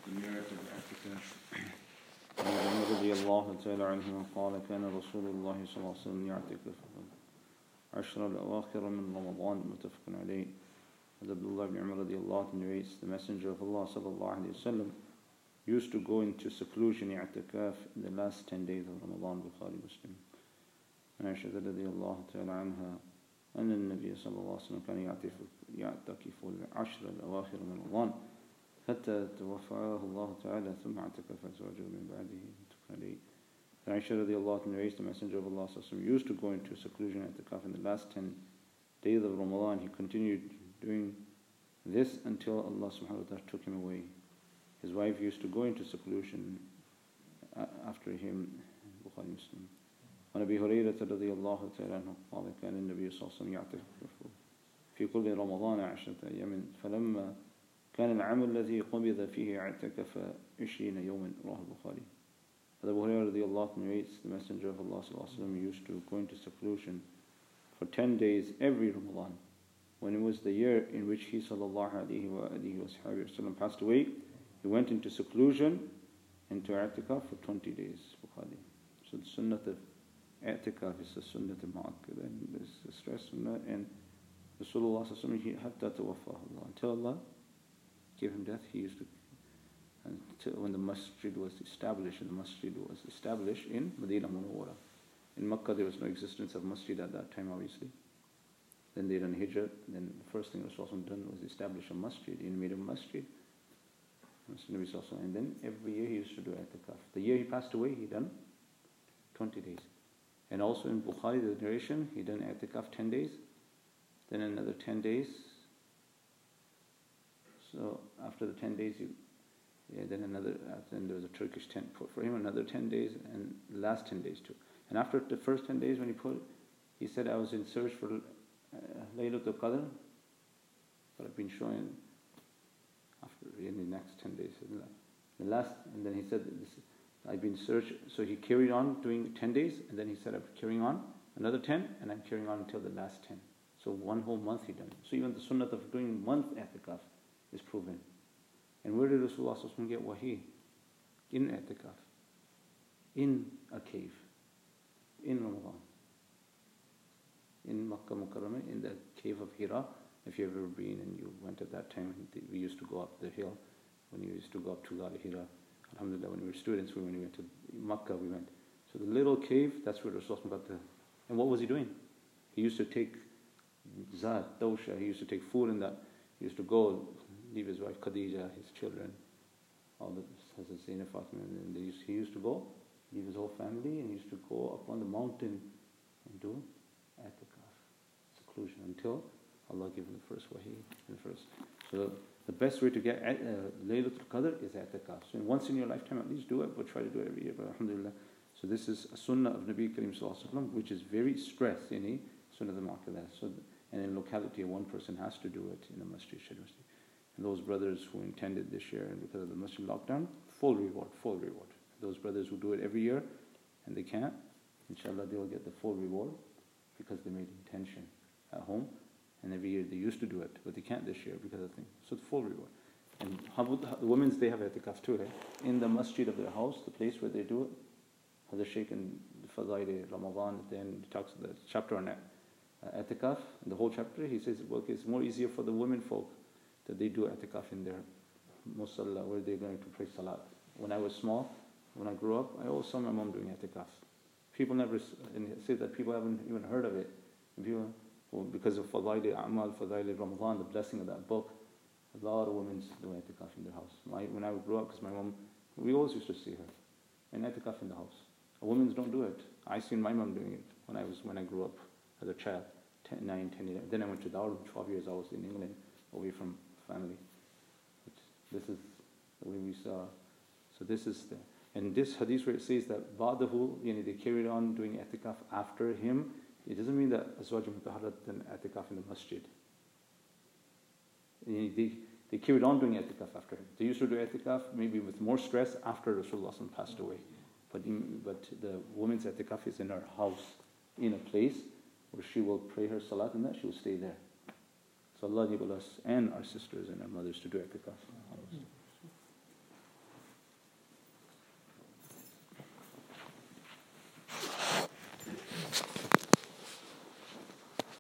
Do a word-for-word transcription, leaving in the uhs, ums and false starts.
merit of i'tikaf. عن رضي الله تعالى عنه قال كان رسول الله صلى الله عليه وسلم يعتكف عشر الأواخر من رمضان متفق عليه. As Abdullah ibn Umar radiallahu anhu narrates, the Messenger of Allah sallallahu alayhi wa sallam used to go into seclusion i'tikaf in the last ten days of Ramadan. Bukhari Muslim. And Aisha radiallahu ta'ala anha أن النبي صلى الله عليه وسلم كان يعتكف العشر الأواخر من رمضان حتى توفاه الله تعالى ثم اعتكف أزواجه من بعده متفق عليه. And Aisha radiallahu anha narrates, the Messenger of Allah sallallahu alayhi wa sallam used to go into seclusion i'tikaf in the last ten days of Ramadan. He continued doing this until Allah subhanahu wa ta'ala took him away. His wife used to go into seclusion after him. Bukhari Muslim. عن أبي هريرة رضي الله تعالى عنه قال كان النبي صلى الله عليه وسلم يعتكف في كل رمضان عشرة أيام فلما كان العام الذي قبض فيه اعتكف عشرين يوما. رواه البخاري. Abu Hurairah رضي الله عنه narrates, the Messenger of Allah صلى الله عليه وسلم used to go into seclusion for ten days every Ramadan. When it was the year in which he sallallahu alaihi wasallam passed away, he went into seclusion into i'tikaf for twenty days. Bukhari. So the sunnah of i'tikaf is the sunnah of mu'akkad, and this is the stress sunnah. And Rasulullah sallallahu alaihi wasallam, hatta tawaffahu Allah, until Allah gave him death, he used to, until when the masjid was established, and the masjid was established in Medina Munawwara. In Makkah there was no existence of masjid at that time, obviously. Then they done hijrah. Then the first thing Rasulullah done was establish a masjid. He made a masjid. And then every year he used to do i'tikaf. The year he passed away, he done twenty days. And also in Bukhari, the narration, he done i'tikaf ten days. Then another ten days. So after the ten days, he, yeah, then another. Uh, then there was a Turkish tent put for him. Another ten days, and the last ten days too. And after the first ten days, when he put, he said, "I was in search for uh, Laylatul Qadr, but I've been showing." After in the next ten days, the last, and then he said, this, "I've been search." So he carried on doing ten days, and then he said, "I'm carrying on another ten, and I'm carrying on until the last ten." So one whole month he done. So even the sunnah of doing month i'tikaf is proven. And where did Rasulullah sallallahu alaihi wasallam get wahi? In i'tikaf, in a cave, in Ramadan, in Makkah Mukarramah, in the cave of Hira. If you've ever been and you went at that time, we used to go up the hill. When you used to go up to Ghar Hira, alhamdulillah, when we were students, when we went to Makkah, we went. So the little cave, that's where Rasulullah got the. And what was he doing? He used to take zat, dosha, he used to take food in that. He used to go, leave his wife Khadija, his children, all the Hazrat Zainab Fatima, and they used, he used to go, leave his whole family, and he used to go up on the mountain and do i'tikaf, seclusion, until Allah gave him the first wahi, the first. So the best way to get uh, Laylatul Qadr is i'tikaf. So once in your lifetime, at least do it, but try to do it every year. But alhamdulillah. So this is a sunnah of Nabi Kareem Sallallahu Alaihi Wasallam, which is very stressed in a sunnah of the mu'akkadah. So and in locality, one person has to do it in a masjid. And those brothers who intended this year, and because of the masjid lockdown, full reward, full reward. Those brothers who do it every year, and they can't, inshallah, they will get the full reward because they made intention at home. And every year they used to do it, but they can't this year because of the thing. So it's full reward. And how about the women's, they have i'tikaf too, right? In the masjid of their house, the place where they do it. Hazrat Shaykh in Fadail Ramadan, then he talks the chapter on uh, i'tikaf, the whole chapter, he says, well, it's more easier for the women folk that they do i'tikaf in their musalla, where they're going to pray salat. When I was small, when I grew up, I always saw my mom doing i'tikaf. People never, and it says that people haven't even heard of it. And people, well, because of Fadail A'mal, Fadail Ramadan, the blessing of that book, a lot of women do i'tikaf in their house. My, when I grew up, because my mom, we always used to see her, and i'tikaf in the house. Women don't do it. I seen my mom doing it when I was when I grew up as a child, ten, nine, ten years. Then I went to Darul, twelve years I was in England, away from family. But this is the way we saw. So this is the, and this hadith where it says that Ba'dahu, you know, they carried on doing i'tikaf after him. It doesn't mean that Azwaj Mutahharat done i'tikaf in the masjid. They, they carried on doing i'tikaf after him. They used to do i'tikaf maybe with more stress after Rasulullah passed away. But, in, but the woman's i'tikaf is in her house, in a place where she will pray her salat and that she will stay there. So Allah enable us and our sisters and our mothers to do i'tikaf.